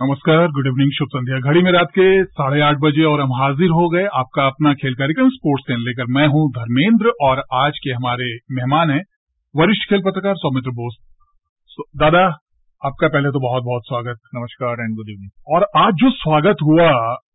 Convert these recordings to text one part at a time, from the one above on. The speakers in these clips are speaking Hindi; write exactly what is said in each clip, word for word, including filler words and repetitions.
नमस्कार, गुड इवनिंग, शुभ संध्या। घड़ी में रात के साढ़े आठ बजे और हम हाजिर हो गए आपका अपना खेल कार्यक्रम स्पोर्ट्स टेन लेकर। मैं हूं धर्मेंद्र और आज के हमारे मेहमान हैं वरिष्ठ खेल पत्रकार सौमित्र बोस। दादा, आपका पहले तो बहुत बहुत स्वागत। नमस्कार एंड गुड इवनिंग। और आज जो स्वागत हुआ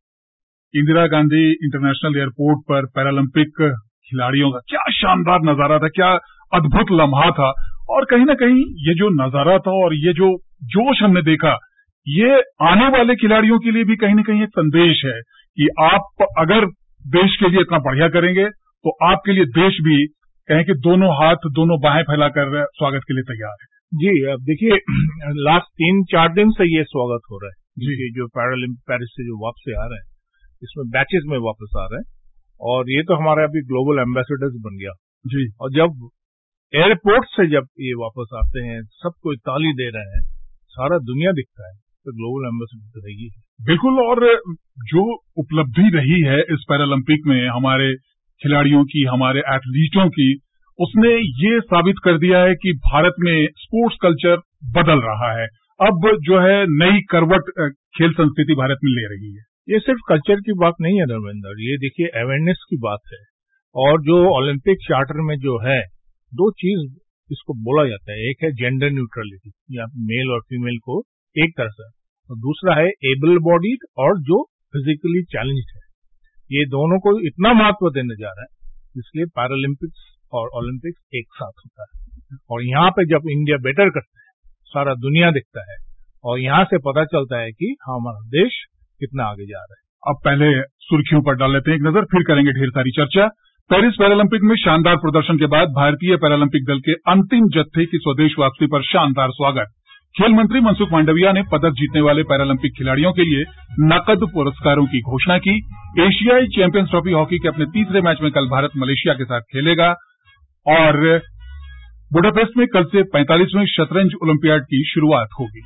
इंदिरा गांधी इंटरनेशनल एयरपोर्ट पर पैरालंपिक खिलाड़ियों का, क्या शानदार नजारा था, क्या अद्भुत लम्हा था। और कहीं ना कहीं ये जो नजारा था और ये जो जोश हमने देखा, ये आने वाले खिलाड़ियों के लिए भी कहीं ना कहीं एक संदेश है कि आप अगर देश के लिए इतना बढ़िया करेंगे तो आपके लिए देश भी कहें कि दोनों हाथ दोनों बाहें फैलाकर स्वागत के लिए तैयार है। जी, अब देखिए, लास्ट तीन चार दिन से ये स्वागत हो रहा है जी, जो पैरालंपिक पेरिस से जो वापस आ रहे हैं, इसमें बैचेस में वापस आ रहे हैं और ये तो हमारे अभी ग्लोबल एम्बेसडर्स बन गया जी। और जब एयरपोर्ट से जब ये वापस आते हैं, सबको ताली दे रहे हैं, सारा दुनिया दिखता है, तो ग्लोबल एम्बेसडर रहेगी। बिल्कुल। और जो उपलब्धि रही है इस पैरालंपिक में हमारे खिलाड़ियों की, हमारे एथलीटों की, उसने ये साबित कर दिया है कि भारत में स्पोर्ट्स कल्चर बदल रहा है। अब जो है नई करवट खेल संस्कृति भारत में ले रही है। ये सिर्फ कल्चर की बात नहीं है धर्मेंद्र, ये देखिए अवेयरनेस की बात है। और जो ओलंपिक चार्टर में जो है, दो चीज इसको बोला जाता है, एक है जेंडर न्यूट्रलिटी, या मेल और फीमेल को एक तरह से, और दूसरा है एबल बॉडीड और जो फिजिकली चैलेंज्ड है। ये दोनों को इतना महत्व देने जा रहा है, इसलिए पैरालंपिक्स और ओलंपिक्स एक साथ होता है। और यहाँ पे जब इंडिया बेटर करता है, सारा दुनिया दिखता है और यहाँ से पता चलता है कि हमारा देश कितना आगे जा रहा है। अब पहले सुर्खियों पर डाल लेते हैं एक नजर, फिर करेंगे ढेर सारी चर्चा। पेरिस पैरालंपिक में शानदार प्रदर्शन के बाद भारतीय पैरालंपिक दल के अंतिम जत्थे की स्वदेश वापसी पर शानदार स्वागत। खेल मंत्री मनसुख मांडविया ने पदक जीतने वाले पैरालंपिक खिलाड़ियों के लिए नकद पुरस्कारों की घोषणा की। एशियाई चैंपियंस ट्रॉफी हॉकी के अपने तीसरे मैच में कल भारत मलेशिया के साथ खेलेगा और बुडापेस्ट में कल से पैंतालीसवें शतरंज ओलंपियाड की शुरुआत होगी।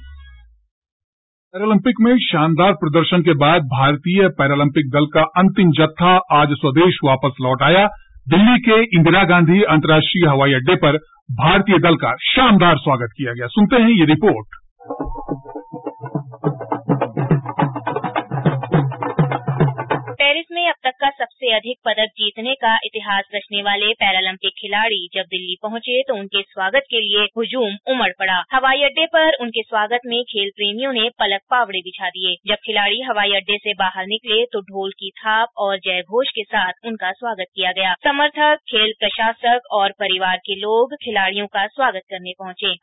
पैरालंपिक में शानदार प्रदर्शन के बाद भारतीय पैरालंपिक दल का अंतिम जत्था आज स्वदेश वापस लौट आया। दिल्ली के इंदिरा गांधी अंतर्राष्ट्रीय हवाई अड्डे पर भारतीय दल का शानदार स्वागत किया गया। सुनते हैं ये रिपोर्ट। पेरिस में अब तक का सबसे अधिक पदक जीतने का इतिहास रचने वाले पैरालंपिक खिलाड़ी जब दिल्ली पहुंचे तो उनके स्वागत के लिए हुजूम उमड़ पड़ा। हवाई अड्डे पर उनके स्वागत में खेल प्रेमियों ने पलक पावड़े बिछा दिए। जब खिलाड़ी हवाई अड्डे से बाहर निकले तो ढोल की थाप और जय घोष के साथ उनका स्वागत किया गया। समर्थक, खेल प्रशासक और परिवार के लोग खिलाड़ियों का स्वागत करने पहुंचे।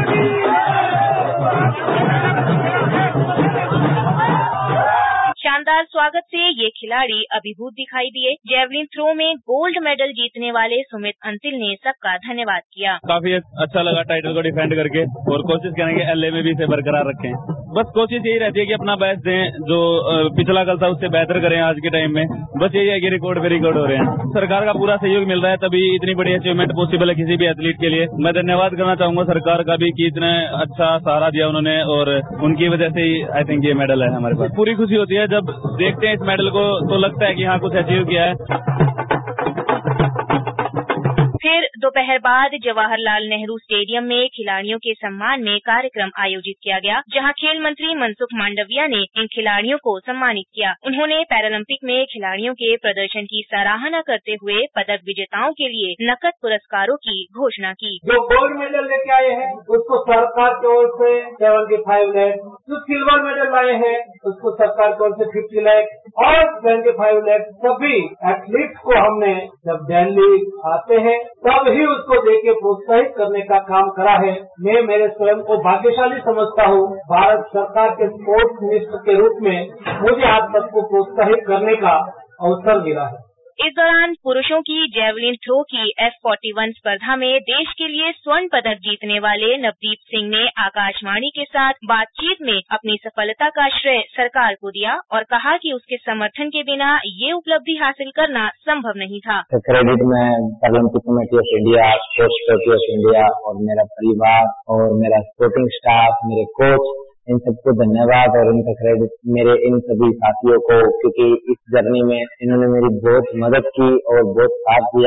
शानदार स्वागत से ये खिलाड़ी अभिभूत दिखाई दिए। जेवलिन थ्रो में गोल्ड मेडल जीतने वाले सुमित अंतिल ने सबका धन्यवाद किया। काफी अच्छा लगा टाइटल को डिफेंड करके और कोशिश करेंगे एलए में भी इसे बरकरार रखें। बस कोशिश यही रहती है कि अपना बेस्ट दें, जो पिछला कल था उससे बेहतर करें आज के टाइम में। बस यही है कि रिकॉर्ड पे रिकॉर्ड हो रहे हैं। सरकार का पूरा सहयोग मिल रहा है, तभी इतनी बड़ी अचीवमेंट पॉसिबल है किसी भी एथलीट के लिए। मैं धन्यवाद करना चाहूंगा सरकार का भी कि इतना अच्छा सहारा दिया उन्होंने और उनकी वजह से ही आई थिंक ये मेडल है हमारे पास। पूरी खुशी होती है जब देखते हैं इस मेडल को, तो लगता है कि हाँ कुछ अचीव किया है। फिर दोपहर बाद जवाहरलाल नेहरू स्टेडियम में खिलाड़ियों के सम्मान में कार्यक्रम आयोजित किया गया, जहां खेल मंत्री मनसुख मांडविया ने इन खिलाड़ियों को सम्मानित किया। उन्होंने पैरालंपिक में खिलाड़ियों के प्रदर्शन की सराहना करते हुए पदक विजेताओं के लिए नकद पुरस्कारों की घोषणा की। जो गोल्ड मेडल लेके आए हैं उसको सरकार की ओर से सेवेंटी फाइव लैख, जो सिल्वर मेडल लाए हैं उसको सरकार की ओर से फिफ्टी लैख और ट्वेंटी फाइव लैख सभी एथलीट्स को हमने जब दिल्ली आते हैं तब ही उसको देके प्रोत्साहित करने का काम करा है। मैं मेरे स्वयं को भाग्यशाली समझता हूँ। भारत सरकार के स्पोर्ट्स मिनिस्टर के रूप में मुझे आज तक को प्रोत्साहित करने का अवसर मिला है। इस दौरान पुरुषों की जेवलिन थ्रो की एफ फोर्टी वन स्पर्धा में देश के लिए स्वर्ण पदक जीतने वाले नवदीप सिंह ने आकाशवाणी के साथ बातचीत में अपनी सफलता का श्रेय सरकार को दिया और कहा कि उसके समर्थन के बिना ये उपलब्धि हासिल करना संभव नहीं था। क्रेडिट में paralympic committee of India, sports committee of India और मेरा परिवार और मेरा स्पोर्टिंग स्टाफ, मेरे कोच, इन सबको धन्यवाद और इनका क्रेडिट मेरे इन सभी साथियों को, क्योंकि इस जर्नी में इन्होंने मेरी बहुत मदद की और बहुत साथ दिया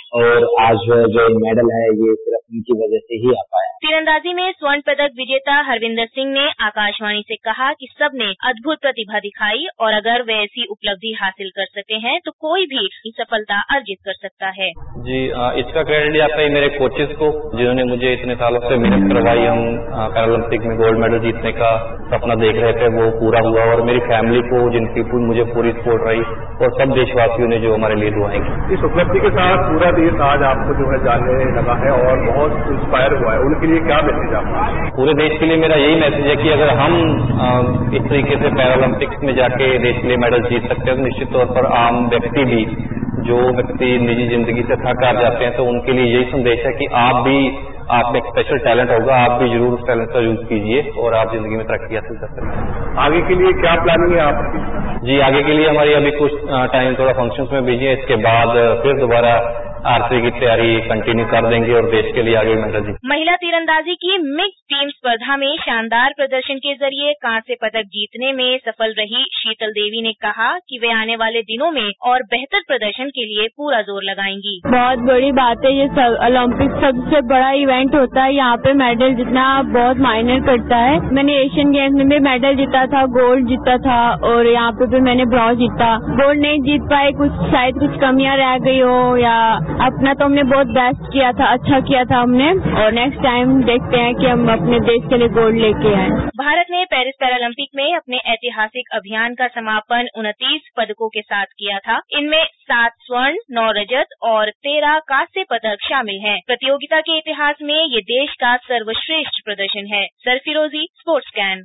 और आज जो मेडल है ये सिर्फ इनकी वजह से ही आ पाया। तीरंदाजी में स्वर्ण पदक विजेता हरविंदर सिंह ने आकाशवाणी से कहा कि सबने अद्भुत प्रतिभा दिखाई और अगर वे ऐसी उपलब्धि हासिल कर सकते हैं तो कोई भी सफलता अर्जित कर सकता है। जी, इसका क्रेडिट जाता है मेरे कोचेस को, जिन्होंने मुझे इतने सालों से मेहनत करवाई। हम पैरालंपिक में गोल्ड मेडल जीतने का सपना देख रहे थे, वो पूरा हुआ। और मेरी फैमिली को, जिनकी मुझे पूरी सपोर्ट रही, और सब देशवासियों ने जो हमारे लिए दुआएं की। इस उपलब्धि के साथ पूरा देश आज आपको जो है जानने लगा है और बहुत इंस्पायर हुआ है। उनके लिए क्या मैसेज आपका? पूरे देश के लिए मेरा यही मैसेज है कि अगर हम इस तरीके से पैरालंपिक्स में जाके देश के लिए मेडल जीत सकते हैं तो निश्चित तौर पर आम व्यक्ति भी, जो व्यक्ति निजी जिंदगी से थक हार जाते हैं, तो उनके लिए यही संदेश है कि आप भी, आप में एक स्पेशल टैलेंट होगा, आप भी जरूर उस टैलेंट का यूज कीजिए और आप जिंदगी में तरक्की हासिल कर सकते हैं। आगे के लिए क्या प्लानिंग है आपकी? जी, आगे के लिए हमारी अभी कुछ टाइम थोड़ा फंक्शंस में बिजी है, इसके बाद फिर दोबारा आरती की तैयारी कंटिन्यू कर देंगे और देश के लिए आगे मेडल जीत। महिला तीरंदाजी की मिक्स टीम स्पर्धा में शानदार प्रदर्शन के जरिए कांस्य पदक जीतने में सफल रही शीतल देवी ने कहा कि वे आने वाले दिनों में और बेहतर प्रदर्शन के लिए पूरा जोर लगाएंगी। बहुत बड़ी बात है, ये ओलंपिक सबसे बड़ा इवेंट होता है, यहाँ पे मेडल जीतना बहुत मायने करता है। मैंने एशियन गेम्स में भी मेडल जीता था, गोल्ड जीता था और यहाँ पे भी मैंने ब्रॉन्ज जीता। गोल्ड नहीं जीत पाए, कुछ शायद कुछ कमियां रह गई हो, या अपना तो हमने बहुत बेस्ट किया था, अच्छा किया था हमने, और नेक्स्ट टाइम देखते हैं कि हम अपने देश के लिए गोल्ड लेके आए। भारत ने पेरिस पैरालंपिक में अपने ऐतिहासिक अभियान का समापन उनतीस पदकों के साथ किया था। इनमें सात स्वर्ण, नौ रजत और तेरह कांस्य पदक शामिल हैं। प्रतियोगिता के इतिहास में ये देश का सर्वश्रेष्ठ प्रदर्शन है। सरफिरोजी, स्पोर्ट्स कैन।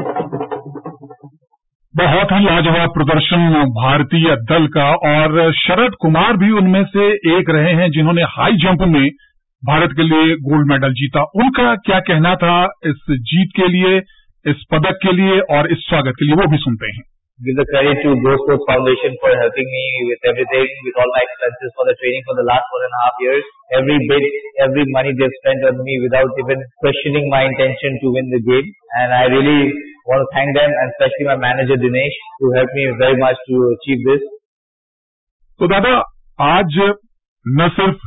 बहुत ही लाजवाब प्रदर्शन भारतीय दल का, और शरद कुमार भी उनमें से एक रहे हैं जिन्होंने हाई जंप में भारत के लिए गोल्ड मेडल जीता। उनका क्या कहना था इस जीत के लिए, इस पदक के लिए और इस स्वागत के लिए, वो भी सुनते हैं। Give the credit to Go Sports Foundation for helping me with everything, with all my expenses for the training for the last one and a half years. Every bit, every money they've spent on me without even questioning my intention to win the game. And I really want to thank them, and especially my manager Dinesh, who helped me very much to achieve this. तो दादा, आज न सिर्फ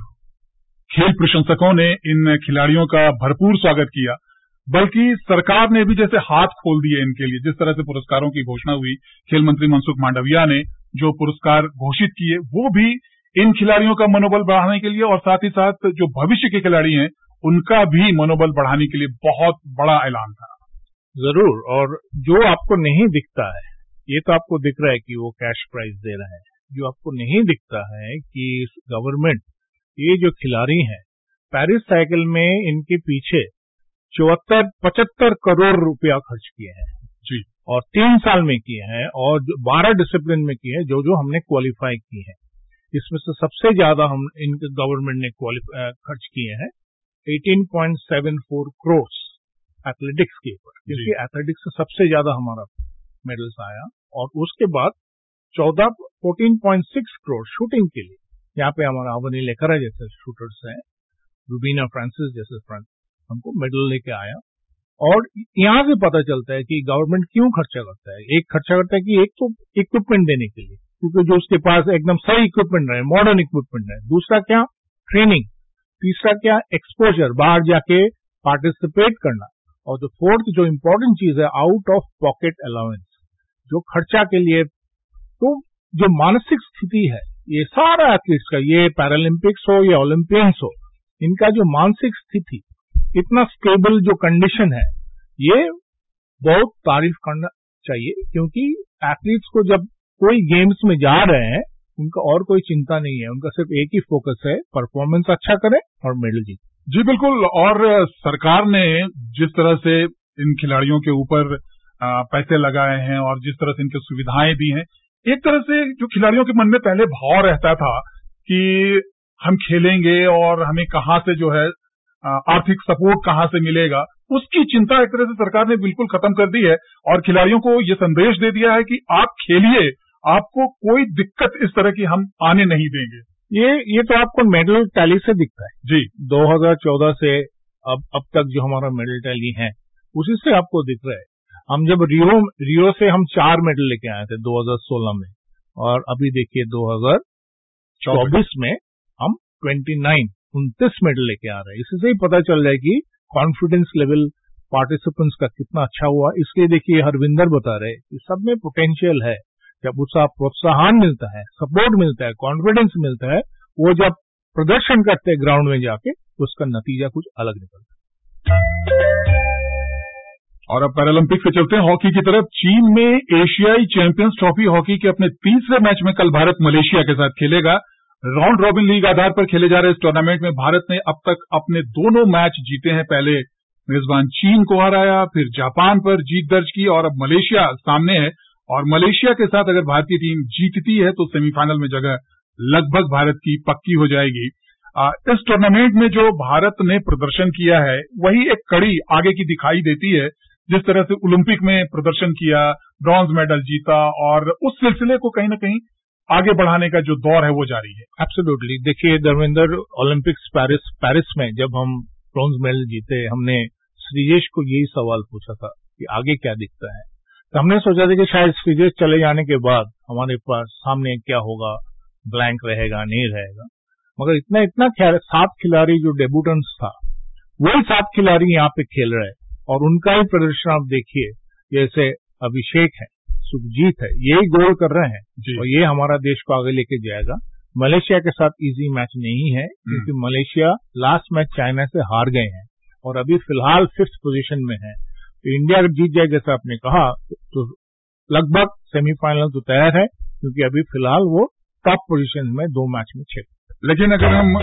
खेल प्रशंसकों ने इन खिलाड़ियों का भरपूर स्वागत किया, बल्कि सरकार ने भी जैसे हाथ खोल दिए इनके लिए। जिस तरह से पुरस्कारों की घोषणा हुई, खेल मंत्री मनसुख मांडविया ने जो पुरस्कार घोषित किए, वो भी इन खिलाड़ियों का मनोबल बढ़ाने के लिए, और साथ ही साथ जो भविष्य के खिलाड़ी हैं उनका भी मनोबल बढ़ाने के लिए बहुत बड़ा ऐलान था। जरूर, और जो आपको नहीं दिखता है, ये तो आपको दिख रहा है कि वो कैश प्राइज दे रहा है। जो आपको नहीं दिखता है कि गवर्नमेंट, ये जो खिलाड़ी हैं, पेरिस साइकिल में इनके पीछे चौहत्तर पचहत्तर करोड़ रुपया खर्च किए हैं जी, और तीन साल में किए हैं, और बारह डिसिप्लिन में किए हैं, जो जो हमने क्वालिफाई किए हैं। इसमें से सबसे ज्यादा हम इनके गवर्नमेंट ने खर्च किए हैं अठारह पॉइंट सात चार करोड़ एथलेटिक्स के ऊपर, क्योंकि एथलेटिक्स से सबसे ज्यादा हमारा मेडल्स आया। और उसके बाद चौदह चौदह पॉइंट छह करोड़ शूटिंग के लिए, यहाँ पे हमारा अवनी लेकरा जैसे शूटर्स हैं, रूबीना फ्रांसिस जैसे हमको मेडल लेके आया। और यहाँ से पता चलता है कि गवर्नमेंट क्यों खर्चा करता है। एक खर्चा करता है कि एक तो इक्विपमेंट देने के लिए, क्योंकि जो उसके पास एकदम सही इक्विपमेंट रहे, मॉडर्न इक्विपमेंट रहे। दूसरा क्या, ट्रेनिंग। तीसरा क्या, एक्सपोजर, बाहर जाके पार्टिसिपेट करना। और जो फोर्थ जो इम्पोर्टेंट चीज है, आउट ऑफ पॉकेट अलाउंस, जो खर्चा के लिए। तो जो मानसिक स्थिति है ये सारा एथलीट्स का, ये पैरालंपिक्स हो या ओलंपियंस हो, इनका जो मानसिक स्थिति, इतना स्टेबल जो कंडीशन है, ये बहुत तारीफ करना चाहिए। क्योंकि एथलीट्स को जब कोई गेम्स में जा रहे हैं, उनका और कोई चिंता नहीं है, उनका सिर्फ एक ही फोकस है, परफॉर्मेंस अच्छा करें और मेडल जीतें। जी बिल्कुल, और सरकार ने जिस तरह से इन खिलाड़ियों के ऊपर पैसे लगाए हैं और जिस तरह से इनकी सुविधाएं दी हैं, एक तरह से जो खिलाड़ियों के मन में पहले भाव रहता था कि हम खेलेंगे और हमें कहाँ से जो है आर्थिक सपोर्ट कहाँ से मिलेगा, उसकी चिंता एक तरह से सरकार ने बिल्कुल खत्म कर दी है और खिलाड़ियों को ये संदेश दे दिया है कि आप खेलिए, आपको कोई दिक्कत इस तरह की हम आने नहीं देंगे। ये ये तो आपको मेडल टैली से दिखता है जी। दो हज़ार चौदह से अब अब तक जो हमारा मेडल टैली है, उसी से आपको दिख रहा है। हम जब रियो रियो से हम चार मेडल लेके आए थे दो हज़ार सोलह में, और अभी देखिए दो हज़ार चौबीस में हम ट्वेंटी नाइन उनतीस मेडल लेके आ रहे हैं। इससे ही पता चल रहा है कि कॉन्फिडेंस लेवल पार्टिसिपेंट्स का कितना अच्छा हुआ। इसलिए देखिए हरविंदर बता रहे कि सब में पोटेंशियल है। जब उसका प्रोत्साहन मिलता है, सपोर्ट मिलता है, कॉन्फिडेंस मिलता है, वो जब प्रदर्शन करते हैं ग्राउंड में जाके तो उसका नतीजा कुछ अलग निकलता है। और अब पैरालंपिक से चलते हैं हॉकी की तरफ। चीन में एशियाई चैंपियंस ट्रॉफी हॉकी के अपने तीसरे मैच में कल भारत मलेशिया के साथ खेलेगा। राउंड रॉबिन लीग आधार पर खेले जा रहे इस टूर्नामेंट में भारत ने अब तक अपने दोनों मैच जीते हैं। पहले मेजबान चीन को हराया, फिर जापान पर जीत दर्ज की और अब मलेशिया सामने है। और मलेशिया के साथ अगर भारतीय टीम जीतती है तो सेमीफाइनल में जगह लगभग भारत की पक्की हो जाएगी। आ, इस टूर्नामेंट में जो भारत ने प्रदर्शन किया है वही एक कड़ी आगे की दिखाई देती है। जिस तरह से ओलंपिक में प्रदर्शन किया, ब्रॉन्ज मेडल जीता और उस सिलसिले को कहीं ना कहीं आगे बढ़ाने का जो दौर है वो जारी है। एब्सोल्युटली। देखिए धर्मेंद्र, ओलंपिक्स पेरिस पेरिस में जब हम ब्रॉन्ज मेडल जीते, हमने श्रीजेश को यही सवाल पूछा था कि आगे क्या दिखता है। तो हमने सोचा था कि शायद श्रीजेश चले जाने के बाद हमारे पास सामने क्या होगा, ब्लैंक रहेगा, नहीं रहेगा। मगर इतना इतना ख्याल, सात खिलाड़ी जो डेब्यूटेंट्स था वही सात खिलाड़ी यहाँ पे खेल रहे हैं और उनका ही प्रदर्शन आप देखिए। जैसे अभिषेक है, सुखजीत है, यही गोल कर रहे हैं और ये हमारा देश को आगे लेके जाएगा। मलेशिया के साथ इजी मैच नहीं है क्योंकि मलेशिया लास्ट मैच चाइना से हार गए हैं और अभी फिलहाल फिफ्थ पोजीशन में है। तो इंडिया अगर जीत जाए जैसा आपने कहा तो लगभग सेमीफाइनल तो तैयार है क्योंकि अभी फिलहाल वो टॉप पोजीशन में दो मैच में छह। लेकिन अगर हम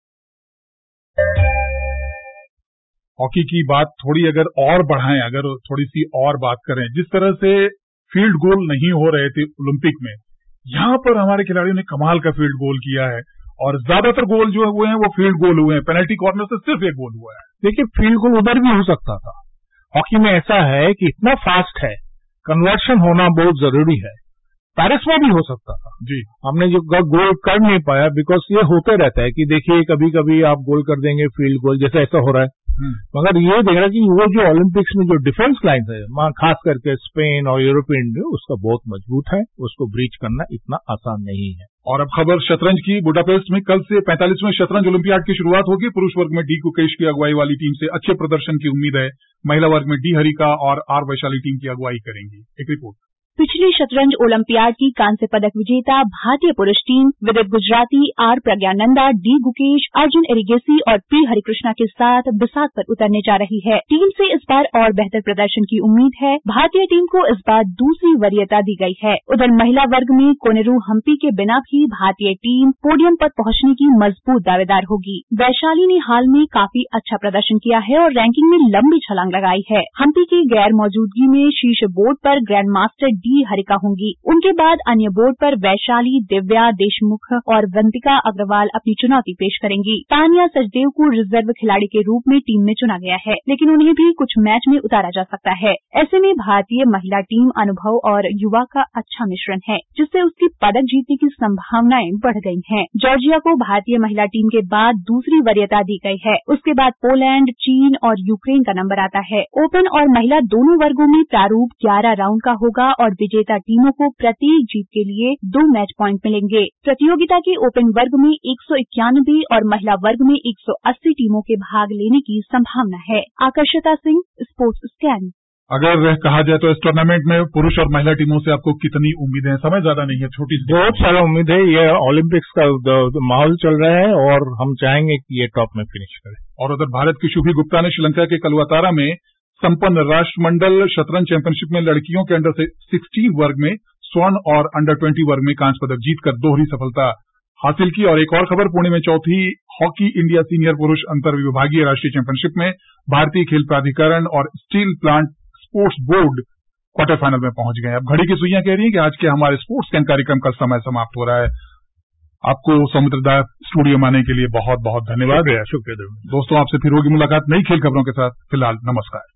हॉकी की बात थोड़ी अगर और बढ़ाएं, अगर थोड़ी सी और बात करें, जिस तरह से फील्ड गोल नहीं हो रहे थे ओलंपिक में, यहाँ पर हमारे खिलाड़ियों ने कमाल का फील्ड गोल किया है और ज्यादातर गोल जो हुए हैं वो फील्ड गोल हुए हैं। पेनल्टी कॉर्नर से सिर्फ एक गोल हुआ है। देखिए फील्ड गोल उधर भी हो सकता था। हॉकी में ऐसा है कि इतना फास्ट है, कन्वर्शन होना बहुत जरूरी है। पेरिस में भी हो सकता था जी, हमने जो गोल कर नहीं पाया बिकॉज ये होते रहता है कि देखिए कभी कभी आप गोल कर देंगे फील्ड गोल, जैसा ऐसा हो रहा है। मगर ये देख रहा कि वो जो ओलंपिक्स में जो डिफेंस लाइन है, वहां खास करके स्पेन और यूरोपियन जो उसका बहुत मजबूत है, उसको ब्रीच करना इतना आसान नहीं है। और अब खबर शतरंज की। बुडापेस्ट में कल से पैंतालीसवें शतरंज ओलंपियाड की शुरुआत होगी। पुरुष वर्ग में डी कुकेश की अगुवाई वाली टीम से अच्छे प्रदर्शन की उम्मीद है। महिला वर्ग में डी हरिका और आर वैशाली टीम की अगुवाई करेंगी। एक रिपोर्ट। पिछली शतरंज ओलंपियाड की कांस्य पदक विजेता भारतीय पुरुष team Vidit Gujrathi, R Praggnanandhaa, D Gukesh, Arjun Erigaisi और पी हरिकृष्णा के साथ बिसात पर उतरने जा रही है। टीम से इस बार और बेहतर प्रदर्शन की उम्मीद है। भारतीय टीम को इस बार दूसरी वरीयता दी गई है। उधर महिला वर्ग में कोनेरू हम्पी के बिना भी भारतीय टीम पोडियम पर पहुंचने की मजबूत दावेदार होगी। वैशाली ने हाल में काफी अच्छा प्रदर्शन किया है और रैंकिंग में लंबी छलांग लगाई है। हम्पी की गैर मौजूदगी में शीर्ष बोर्ड पर ग्रैंड मास्टर डी हरिका होंगी। उनके बाद अन्य बोर्ड पर वैशाली, दिव्या देशमुख और वंतिका अग्रवाल अपनी चुनौती पेश करेंगी। तानिया सचदेव को रिजर्व खिलाड़ी के रूप में टीम में चुना गया है, लेकिन उन्हें भी कुछ मैच में उतारा जा सकता है। ऐसे में भारतीय महिला टीम अनुभव और युवा का अच्छा मिश्रण है, जिससे उसकी पदक जीतने की संभावनाएं बढ़ गई हैं। जॉर्जिया को भारतीय महिला टीम के बाद दूसरी वरीयता दी गई है। उसके बाद पोलैंड, चीन और यूक्रेन का नंबर आता है। ओपन और महिला दोनों वर्गों में प्रारूप ग्यारह राउंड का होगा और विजेता टीमों को प्रत्येक जीत के लिए दो मैच पॉइंट मिलेंगे। प्रतियोगिता के ओपन वर्ग में एक सौ इक्यानवे और महिला वर्ग में एक सौ अस्सी टीमों के भाग लेने की संभावना है। Akarshita Singh, sports scan. अगर कहा जाए तो इस टूर्नामेंट में पुरुष और महिला टीमों से आपको कितनी उम्मीदें हैं? समय ज्यादा नहीं है, छोटी सी। बहुत सारा उम्मीद है। ये ओलंपिक्स का माहौल चल रहा है और हम चाहेंगे कि ये टॉप में फिनिश करे। और उधर भारत की शुभी गुप्ता ने श्रीलंका के कलुआतारा में संपन्न राष्ट्रमंडल शतरंज चैंपियनशिप में लड़कियों के अंडर सिक्सटीन वर्ग में स्वर्ण और अंडर ट्वेंटी वर्ग में कांस्य पदक जीतकर दोहरी सफलता हासिल की। और एक और खबर, पुणे में चौथी हॉकी इंडिया सीनियर पुरुष अंतर विभागीय राष्ट्रीय चैंपियनशिप में भारतीय खेल प्राधिकरण और steel plant sports board quarter final में पहुंच गए। अब घड़ी की सुइयां कह रही हैं कि आज के हमारे स्पोर्ट्स कैन कार्यक्रम का समय समाप्त हो रहा है। आपको समुद्रदा स्टूडियो में आने के लिए बहुत बहुत धन्यवाद। शुक्रिया। दोस्तों, आपसे फिर होगी मुलाकात नई खेल खबरों के साथ। फिलहाल नमस्कार।